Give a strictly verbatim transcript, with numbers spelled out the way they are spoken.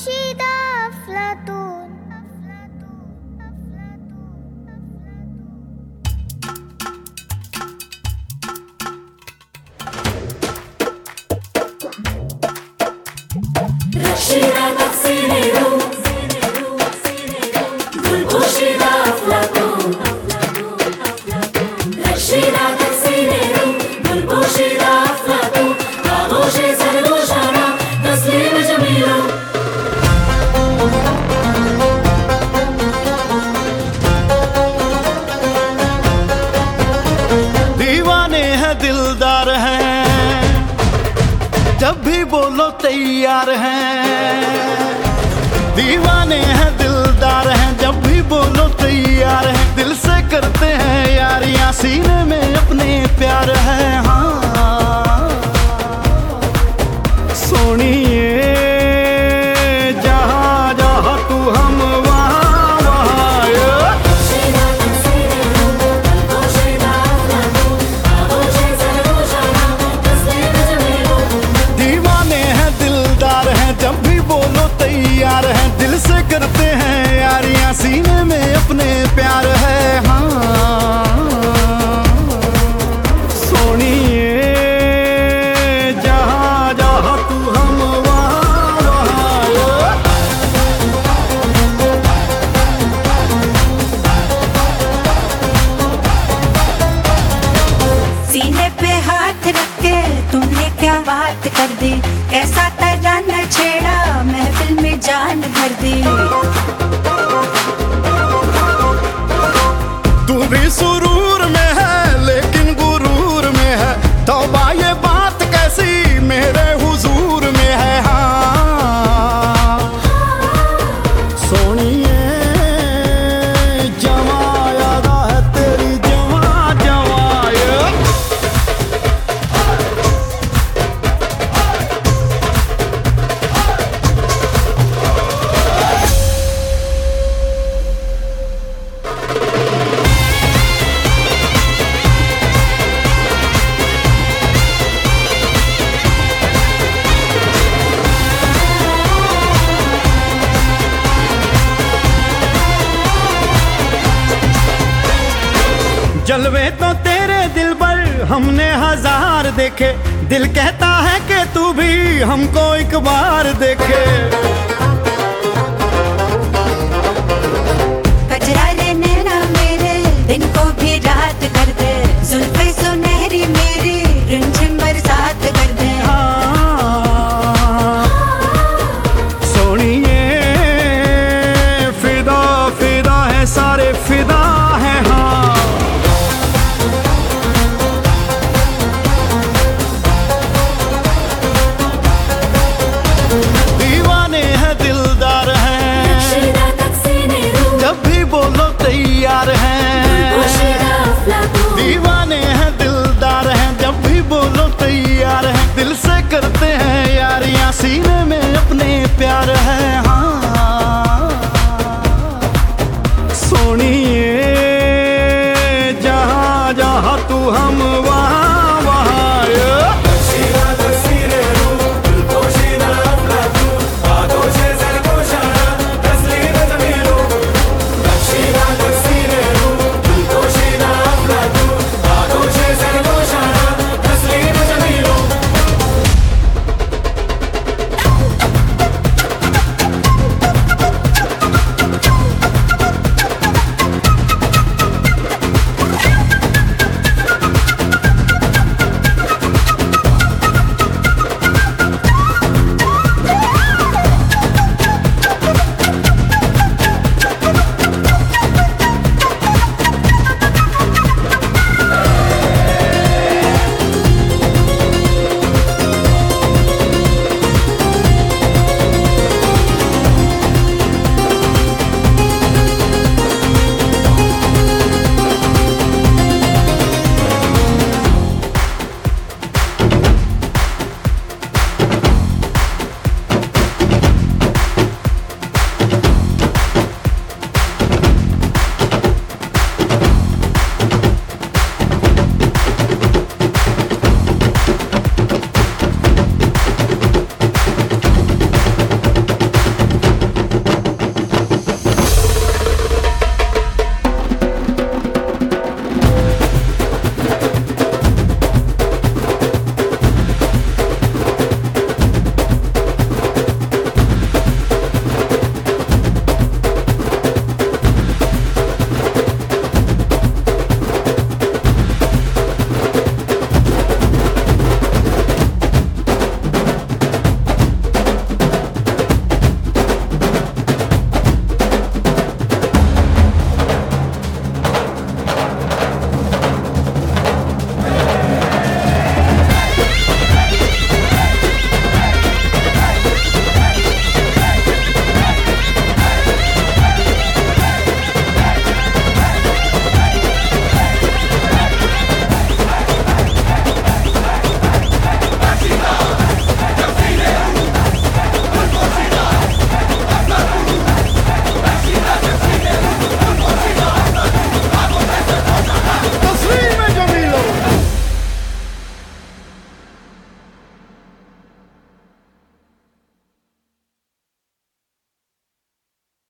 पोशीदा अफलातून। Rashida Taksineru, Gulposhida Aflatun. Rashida Taksineru, Gulposhida Aflatun. Agoshe Sargoshana, Taslim Jamilu. दीवाने हैं दिलदार हैं, जब भी बोलो तैयार हैं। दीवाने हैं दिलदार हैं, जब भी बोलो तैयार हैं। दिल से करते हैं यारियां, सीने में अपने प्यार है। हाँ सोनिए, जहाँ जहाँ तू हम वहाँ वहाँ। दीवाने हैं दिलदार हैं, जब भी बोलो तैयार हैं। दिल से करते हैं यारियां, सीने में अपने प्यार है। हाँ सोनिए, जहाँ जहाँ तू हम वहाँ वहाँ। सीने पे हाथ रख के तुमने क्या बात कर दी, ऐसा तराना छेड़ा महफिल में जान भर दी। तू भी सुरूर में है लेकिन गुरूर में है, तौबा ये बात कैसी मेरे हुजूर में है। हाँ सोनिए, जवा यादा है तेरी, जवा जवा ये। जलवे तो तेरे दिल पर हमने हजार देखे, दिल कहता है कि तू भी हमको एक बार देखे।